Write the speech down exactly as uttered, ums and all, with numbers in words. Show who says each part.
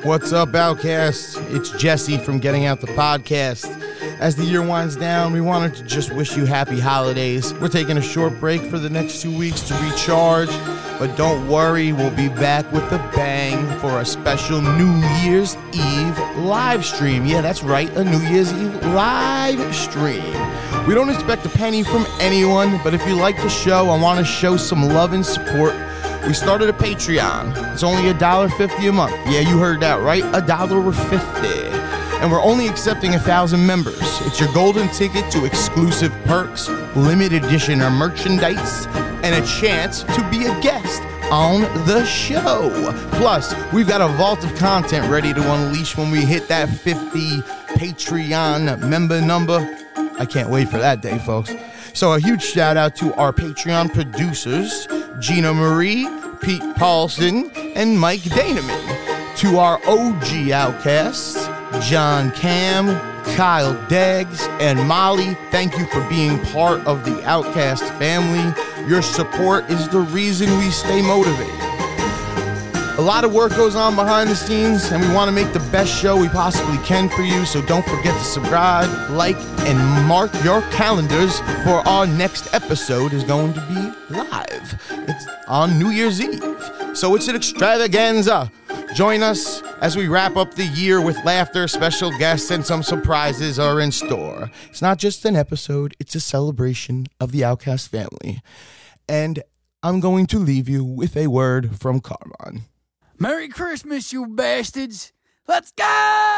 Speaker 1: What's up, Outcasts? It's Jesse from Getting Out the Podcast. As the year winds down, we wanted to just wish you happy holidays. We're taking a short break for the next two weeks to recharge, but don't worry, we'll be back with a bang for a special New Year's Eve live stream. Yeah, that's right, a New Year's Eve live stream. We don't expect a penny from anyone, but if you like the show and want to show some love and support, we started a Patreon. It's only one dollar fifty a month. Yeah, you heard that right, one dollar fifty. And we're only accepting a thousand members. It's your golden ticket to exclusive perks, limited edition merchandise, and a chance to be a guest on the show. Plus, we've got a vault of content ready to unleash when we hit that fifty Patreon member number. I can't wait for that day, folks. So a huge shout out to our Patreon producers, Gina Marie, Pete Paulson, and Mike Daneman. To our O G Outcasts, John Cam, Kyle Deggs, and Molly, thank you for being part of the Outcast family. Your support is the reason we stay motivated. A lot of work goes on behind the scenes, and we want to make the best show we possibly can for you, so don't forget to subscribe, like, and mark your calendars, for our next episode is going to be live. It's on New Year's Eve, so it's an extravaganza. Join us as we wrap up the year with laughter, special guests, and some surprises are in store. It's not just an episode, it's a celebration of the Outcast family. And I'm going to leave you with a word from Carmine.
Speaker 2: Merry Christmas, you bastards! Let's go!